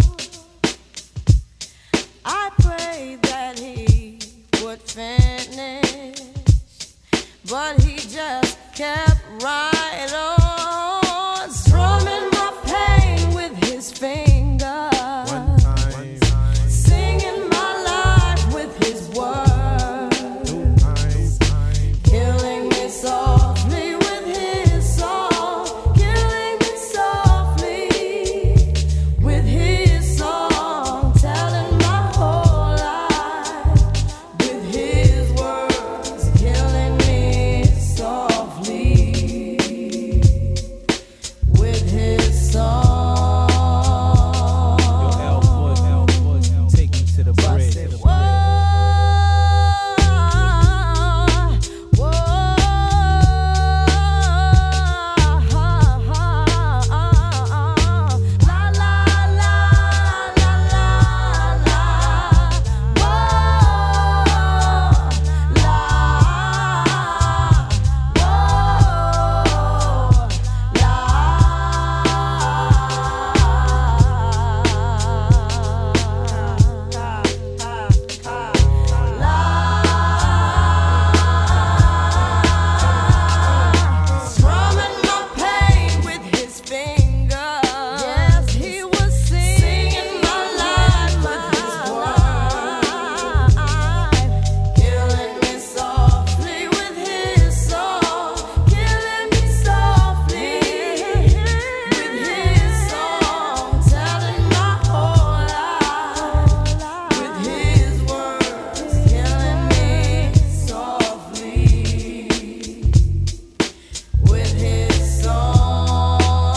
I prayed that he would finish, but he just kept right on, strumming my pain with his fingers, one time, singing my life with his words, two times, killing me softly with his song, killing me softly with his song, telling my whole life with his words, killing me softly with his song. Yo, L Foot, L Foot, take me to the bridge. Whoa, whoa, la la la la la la, whoa, strumming my pain with his fingers. Yes, he was singing my life with his words, killing me softly with his song, killing me softly with his song, telling my whole life with his words, killing me softly with his song.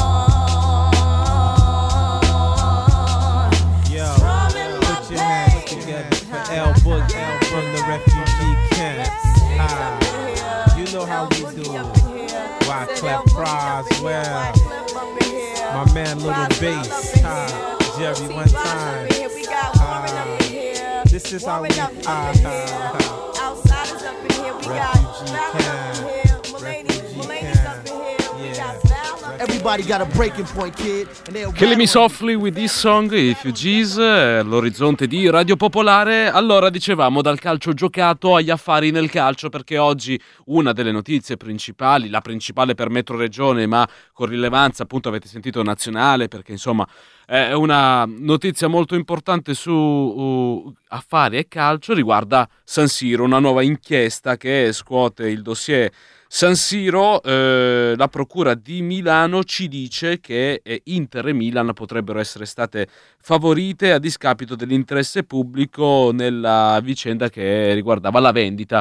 Yo, Strumming my put your hands pain. together for L Boog, L from the refugee camp. Ah, you know how we do. Why Clef Croswell, my man Little Bass, ah, Jerry one time. Ah, this is how we ah, ah, ah. Outsiders up in here, we got Refugee Val camp. up in here, Mulaney, Refugee Mulaney's up camp. in here, we Yeah. got Val up in Everybody got a breaking point, kid. And they'll Killing Me rattle on Softly with This Song, i Refugees, eh, l'orizzonte di Radio Popolare. Allora, dicevamo dal calcio giocato agli affari nel calcio, perché oggi una delle notizie principali, la principale per Metro Regione, ma con rilevanza, appunto avete sentito, nazionale, perché insomma è una notizia molto importante su uh, affari e calcio, riguarda San Siro, una nuova inchiesta che scuote il dossier San Siro. Eh, la procura di Milano ci dice che eh, Inter e Milan potrebbero essere state favorite a discapito dell'interesse pubblico nella vicenda che riguardava la vendita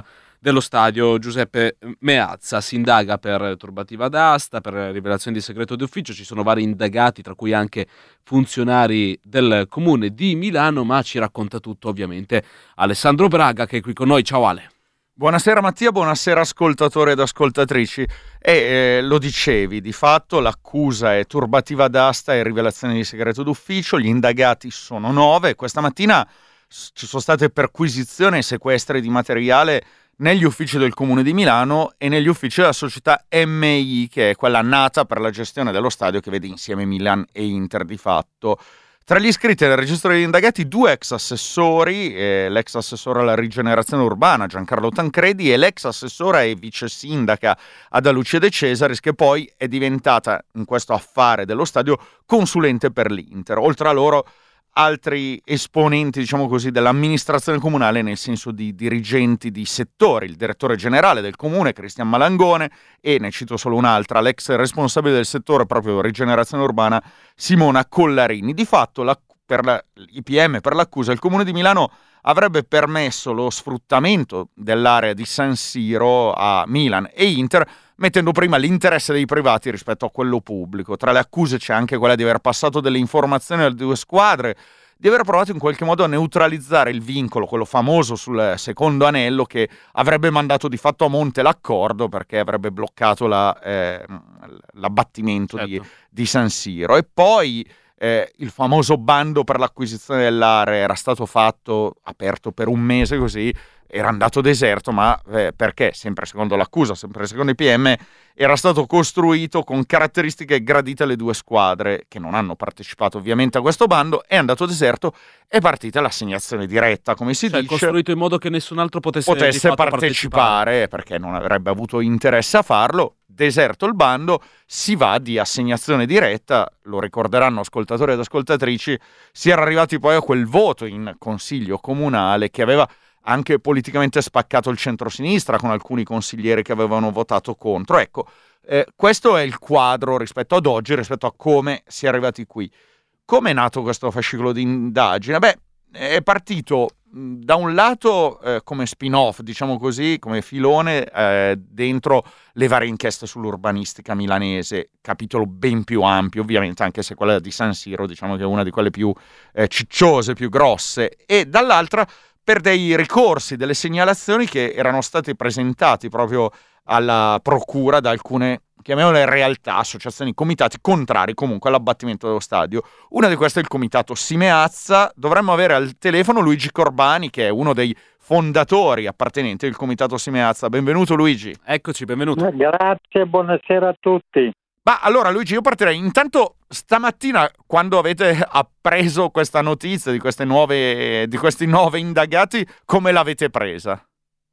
dello stadio Giuseppe Meazza. Si indaga per turbativa d'asta, per rivelazione di segreto d'ufficio, ci sono vari indagati, tra cui anche funzionari del Comune di Milano, ma ci racconta tutto ovviamente Alessandro Braga, che è qui con noi. Ciao Ale. Buonasera Mattia, buonasera ascoltatori ed ascoltatrici. E eh, lo dicevi, di fatto l'accusa è turbativa d'asta e rivelazione di segreto d'ufficio, gli indagati sono nove. Questa mattina ci sono state perquisizioni e sequestri di materiale negli uffici del Comune di Milano e negli uffici della società M I, che è quella nata per la gestione dello stadio che vede insieme Milan e Inter di fatto. Tra gli iscritti nel registro degli indagati due ex assessori, eh, l'ex assessore alla rigenerazione urbana Giancarlo Tancredi e l'ex assessora e vice sindaca Ada Lucia De Cesaris, che poi è diventata in questo affare dello stadio consulente per l'Inter. Oltre a loro altri esponenti, diciamo così, dell'amministrazione comunale, nel senso di dirigenti di settori, il direttore generale del comune Cristian Malangone e, ne cito solo un'altra, l'ex responsabile del settore proprio rigenerazione urbana Simona Collarini. Di fatto la, per la, i P M per l'accusa il Comune di Milano avrebbe permesso lo sfruttamento dell'area di San Siro a Milan e Inter, mettendo prima l'interesse dei privati rispetto a quello pubblico. Tra le accuse c'è anche quella di aver passato delle informazioni alle due squadre, di aver provato in qualche modo a neutralizzare il vincolo, quello famoso sul secondo anello, che avrebbe mandato di fatto a monte l'accordo perché avrebbe bloccato la, eh, l'abbattimento certo. di, di San Siro. E poi eh, il famoso bando per l'acquisizione dell'area era stato fatto, aperto per un mese così, era andato deserto, ma eh, perché, sempre secondo l'accusa, sempre secondo i P M, era stato costruito con caratteristiche gradite alle due squadre, che non hanno partecipato ovviamente a questo bando, è andato deserto, è partita l'assegnazione diretta, come si cioè, dice. costruito in modo che nessun altro potesse, potesse di fatto partecipare, partecipare, perché non avrebbe avuto interesse a farlo. Deserto il bando, si va di assegnazione diretta, lo ricorderanno ascoltatori ed ascoltatrici, si era arrivati poi a quel voto in consiglio comunale che aveva anche politicamente spaccato il centrosinistra, con alcuni consiglieri che avevano votato contro. Ecco, eh, questo è il quadro rispetto ad oggi, rispetto a come si è arrivati qui. Come è nato questo fascicolo di indagine? Beh, è partito mh, da un lato eh, come spin-off, diciamo così, come filone eh, dentro le varie inchieste sull'urbanistica milanese, capitolo ben più ampio ovviamente, anche se quella di San Siro diciamo che è una di quelle più eh, cicciose, più grosse, e dall'altra per dei ricorsi, delle segnalazioni che erano stati presentati proprio alla procura da alcune, chiamiamole realtà, associazioni, comitati contrari comunque all'abbattimento dello stadio. Una di queste è il comitato Simeazza. Dovremmo avere al telefono Luigi Corbani, che è uno dei fondatori appartenenti al comitato Simeazza. Benvenuto Luigi. Eccoci, benvenuto. Grazie, buonasera a tutti. Ma allora Luigi, io partirei intanto stamattina, quando avete appreso questa notizia di queste nuove, di questi nove indagati, come l'avete presa?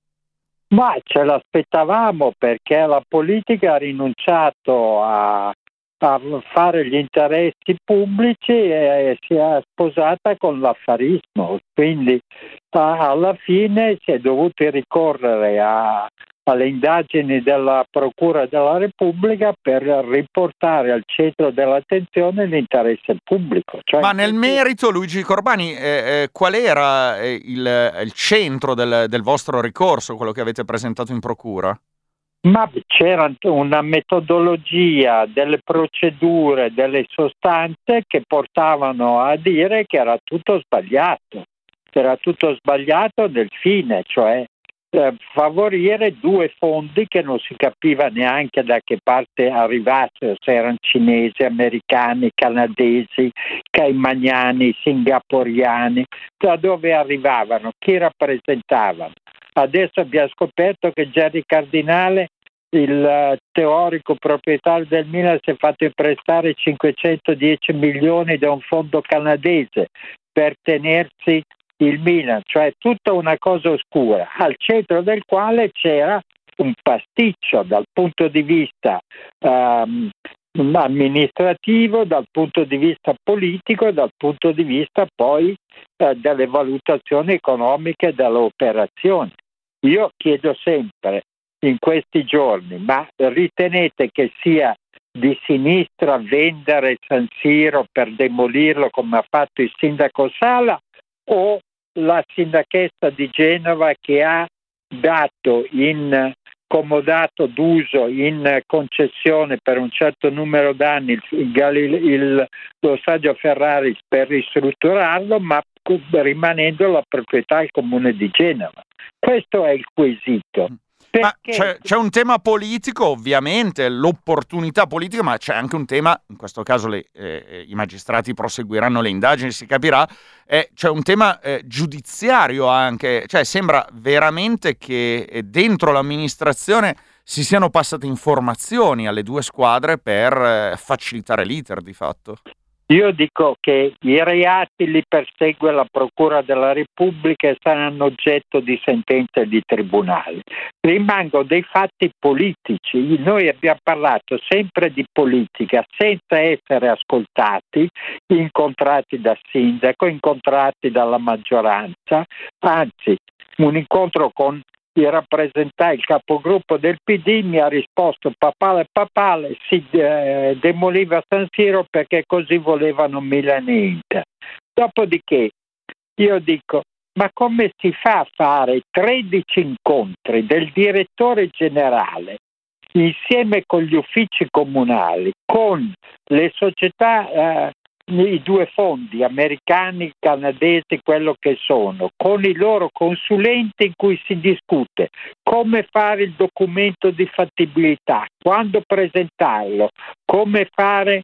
Ma ce l'aspettavamo, perché la politica ha rinunciato a, a fare gli interessi pubblici e si è sposata con l'affarismo, quindi alla fine si è dovuto ricorrere a alle indagini della Procura della Repubblica per riportare al centro dell'attenzione l'interesse pubblico. Cioè, ma nel merito, Luigi Corbani, eh, eh, qual era eh, il, il centro del, del vostro ricorso, quello che avete presentato in Procura? Ma c'era una metodologia, delle procedure, delle sostanze che portavano a dire che era tutto sbagliato, che era tutto sbagliato nel fine, cioè Eh, favorire due fondi che non si capiva neanche da che parte arrivassero, se erano cinesi, americani, canadesi, caimaniani, singaporiani, da dove arrivavano, chi rappresentavano. Adesso abbiamo scoperto che Gerry Cardinale, il teorico proprietario del Milan, si è fatto imprestare cinquecentodieci milioni da un fondo canadese per tenersi il Milan, cioè tutta una cosa oscura, al centro del quale c'era un pasticcio dal punto di vista um, amministrativo, dal punto di vista politico e dal punto di vista poi uh, delle valutazioni economiche dell'operazione. Io chiedo sempre in questi giorni, ma ritenete che sia di sinistra vendere San Siro per demolirlo come ha fatto il sindaco Sala, o la sindachessa di Genova che ha dato in comodato d'uso, in concessione per un certo numero d'anni il, il, il, lo stadio Ferraris per ristrutturarlo, ma rimanendo la proprietà al Comune di Genova. Questo è il quesito. Ma c'è, c'è un tema politico, ovviamente, l'opportunità politica, ma c'è anche un tema, in questo caso le, eh, i magistrati proseguiranno le indagini, si capirà, eh, c'è un tema eh, giudiziario anche, cioè sembra veramente che eh, dentro l'amministrazione si siano passate informazioni alle due squadre per eh, facilitare l'iter di fatto. Io dico che i reati li persegue la Procura della Repubblica e saranno oggetto di sentenze di tribunali. Rimangono dei fatti politici. Noi abbiamo parlato sempre di politica senza essere ascoltati, incontrati dal sindaco, incontrati dalla maggioranza, anzi un incontro con il rappresentante, il capogruppo del P D mi ha risposto papale papale, si eh, demoliva San Siro perché così volevano Milan e Inter. Dopodiché io dico, ma come si fa a fare tredici incontri del direttore generale insieme con gli uffici comunali, con le società, eh, i due fondi americani, canadesi, quello che sono, con i loro consulenti in cui si discute come fare il documento di fattibilità, quando presentarlo, come fare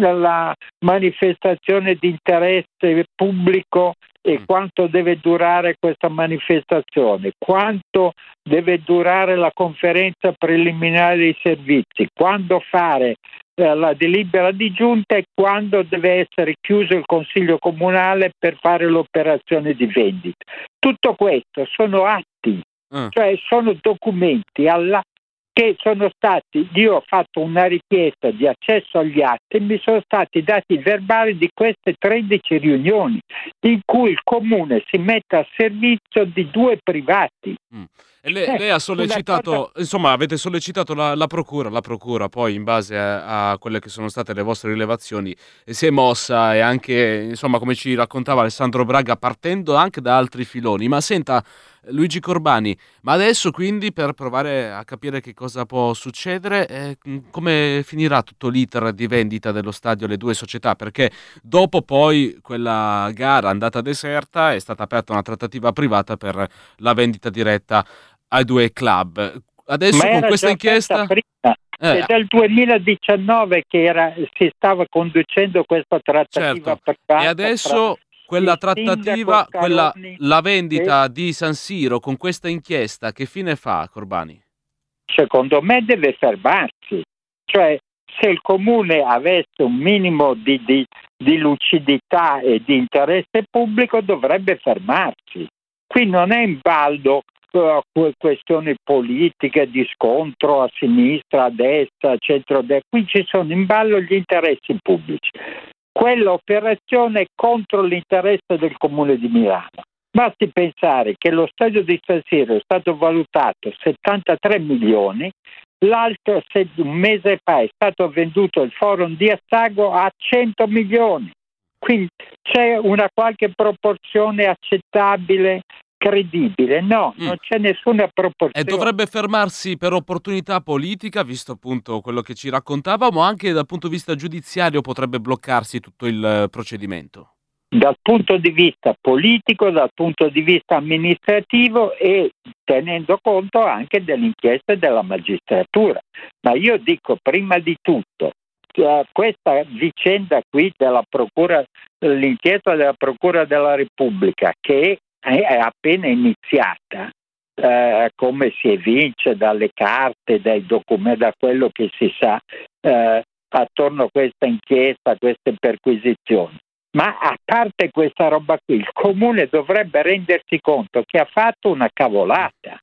la manifestazione di interesse pubblico e quanto deve durare questa manifestazione, quanto deve durare la conferenza preliminare dei servizi, quando fare la delibera di giunta e quando deve essere chiuso il consiglio comunale per fare l'operazione di vendita. Tutto questo sono atti, mm. cioè sono documenti alla che sono stati, io ho fatto una richiesta di accesso agli atti e mi sono stati dati i verbali di queste tredici riunioni in cui il comune si mette a servizio di due privati. Mm. E lei, lei ha sollecitato, cosa... insomma, avete sollecitato la, la procura, la procura poi in base a, a quelle che sono state le vostre rilevazioni si è mossa e anche, insomma, come ci raccontava Alessandro Braga, partendo anche da altri filoni. Ma senta, Luigi Corbani, ma adesso quindi per provare a capire che cosa può succedere, eh, come finirà tutto l'iter di vendita dello stadio alle due società? Perché dopo poi quella gara andata deserta è stata aperta una trattativa privata per la vendita diretta ai due club. Adesso con questa inchiesta prima, eh. è dal duemiladiciannove che era, si stava conducendo questa trattativa certo. privata. E adesso quella trattativa, quella, la vendita e... di San Siro con questa inchiesta, che fine fa, Corbani? Secondo me deve fermarsi. Cioè, se il comune avesse un minimo di, di, di lucidità e di interesse pubblico, dovrebbe fermarsi. Qui non è in ballo uh, questioni politiche di scontro a sinistra, a destra, a centro-destra. Qui ci sono in ballo gli interessi pubblici. Quell'operazione è contro l'interesse del Comune di Milano. Basti pensare che lo stadio di San Siro è stato valutato settantatré milioni, l'altro un mese fa è stato venduto il Forum di Assago a cento milioni. Quindi c'è una qualche proporzione accettabile, credibile? No, mm. non c'è nessuna proporzione. E dovrebbe fermarsi per opportunità politica, visto appunto quello che ci raccontavamo, anche dal punto di vista giudiziario potrebbe bloccarsi tutto il procedimento? Dal punto di vista politico, dal punto di vista amministrativo e tenendo conto anche dell'inchiesta della magistratura. Ma io dico prima di tutto, uh, questa vicenda qui della procura, l'inchiesta della Procura della Repubblica, che è appena iniziata, eh, come si evince dalle carte, dai documenti, da quello che si sa eh, attorno a questa inchiesta, a queste perquisizioni. Ma a parte questa roba qui, il comune dovrebbe rendersi conto che ha fatto una cavolata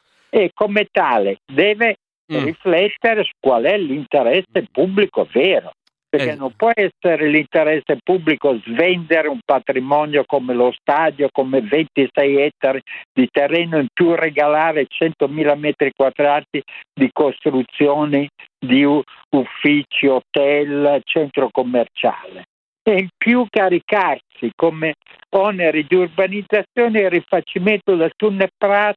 e come tale deve mm. riflettere su qual è l'interesse pubblico vero. Perché eh. non può essere l'interesse pubblico svendere un patrimonio come lo stadio, come ventisei ettari di terreno, in più regalare centomila metri quadrati di costruzioni di uffici, hotel, centro commerciale. E in più caricarsi come oneri di urbanizzazione e rifacimento del tunnel Prato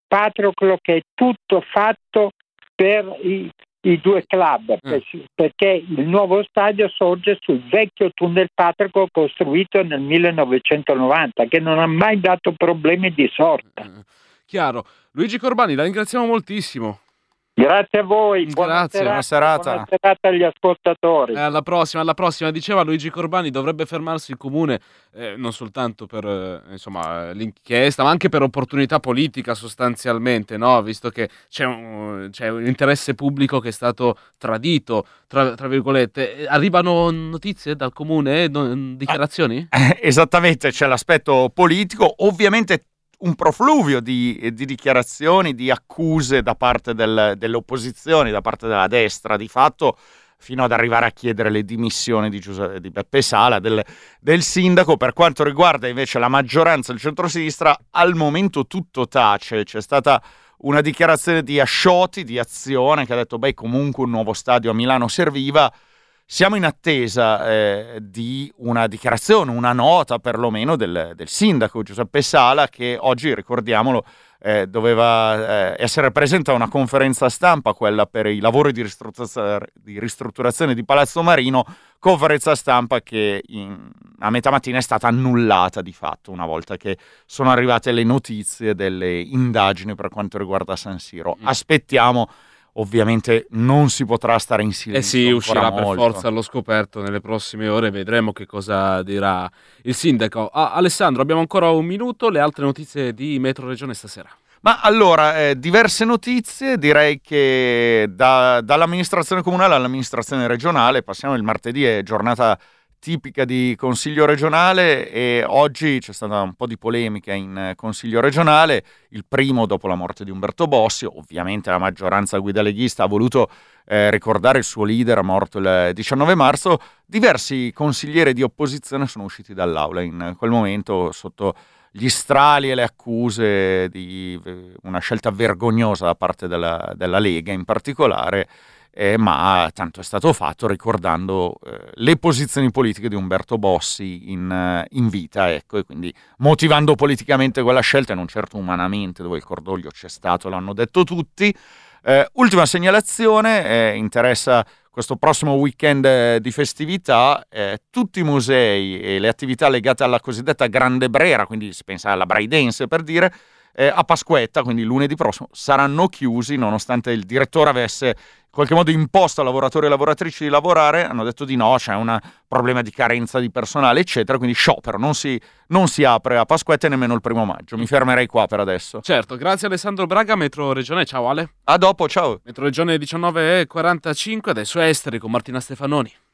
Patroclo che è tutto fatto per i, i due club, Mm. perché il nuovo stadio sorge sul vecchio tunnel Patroclo costruito nel millenovecentonovanta, che non ha mai dato problemi di sorta. Eh, Chiaro. Luigi Corbani, la ringraziamo moltissimo. Grazie a voi, buona Grazie, serata, buona serata. buona serata agli ascoltatori. Eh, alla prossima, alla prossima. Diceva Luigi Corbani, dovrebbe fermarsi il comune, eh, non soltanto per eh, insomma, l'inchiesta, ma anche per opportunità politica sostanzialmente, no? Visto che c'è un, c'è un interesse pubblico che è stato tradito, tra, tra virgolette. Eh, Arrivano notizie dal comune, eh, no- dichiarazioni? Eh, Esattamente, c'è l'aspetto politico, ovviamente un profluvio di, di dichiarazioni, di accuse da parte del- delle opposizioni, da parte della destra, di fatto, fino ad arrivare a chiedere le dimissioni di, Giuseppe, di Beppe Sala, del, del sindaco. Per quanto riguarda invece la maggioranza del centrosinistra, al momento tutto tace. C'è stata una dichiarazione di Ascioti, di Azione, che ha detto, beh, comunque un nuovo stadio a Milano serviva. Siamo in attesa eh, di una dichiarazione, una nota perlomeno del, del sindaco Giuseppe Sala, che oggi, ricordiamolo, eh, doveva eh, essere presente a una conferenza stampa, quella per i lavori di, ristruttura- di ristrutturazione di Palazzo Marino, conferenza stampa che in- a metà mattina è stata annullata di fatto, una volta che sono arrivate le notizie delle indagini per quanto riguarda San Siro. Mm. Aspettiamo. Ovviamente non si potrà stare in silenzio. Eh sì, ancora uscirà per molto. forza allo scoperto nelle prossime ore, vedremo che cosa dirà il sindaco. Ah, Alessandro, abbiamo ancora un minuto, le altre notizie di Metro Regione stasera. Ma allora, eh, diverse notizie, direi che da- dall'amministrazione comunale all'amministrazione regionale, passiamo il martedì, è giornata tipica di Consiglio regionale e oggi c'è stata un po' di polemica in eh, Consiglio regionale, il primo dopo la morte di Umberto Bossi. Ovviamente la maggioranza guida leghista ha voluto eh, ricordare il suo leader morto il diciannove marzo. Diversi consiglieri di opposizione sono usciti dall'aula in quel momento sotto gli strali e le accuse di eh, una scelta vergognosa da parte della, della Lega in particolare. Eh, ma tanto è stato fatto, ricordando eh, le posizioni politiche di Umberto Bossi in, eh, in vita, ecco, e quindi motivando politicamente quella scelta e non certo umanamente, dove il cordoglio c'è stato, l'hanno detto tutti. Eh, ultima segnalazione, eh, interessa questo prossimo weekend eh, di festività, eh, tutti i musei e le attività legate alla cosiddetta Grande Brera, quindi si pensa alla Bray Dance per dire, eh, a Pasquetta, quindi lunedì prossimo, saranno chiusi, nonostante il direttore avesse in qualche modo imposto a lavoratori e lavoratrici di lavorare. Hanno detto di no, c'è un problema di carenza di personale, eccetera, quindi sciopero, non si, non si apre a Pasquetta e nemmeno il primo maggio. Mi fermerei qua per adesso. Certo, grazie Alessandro Braga, Metro Regione, ciao Ale. A dopo, ciao. Metro Regione diciannove e quarantacinque, adesso Esteri con Martina Stefanoni.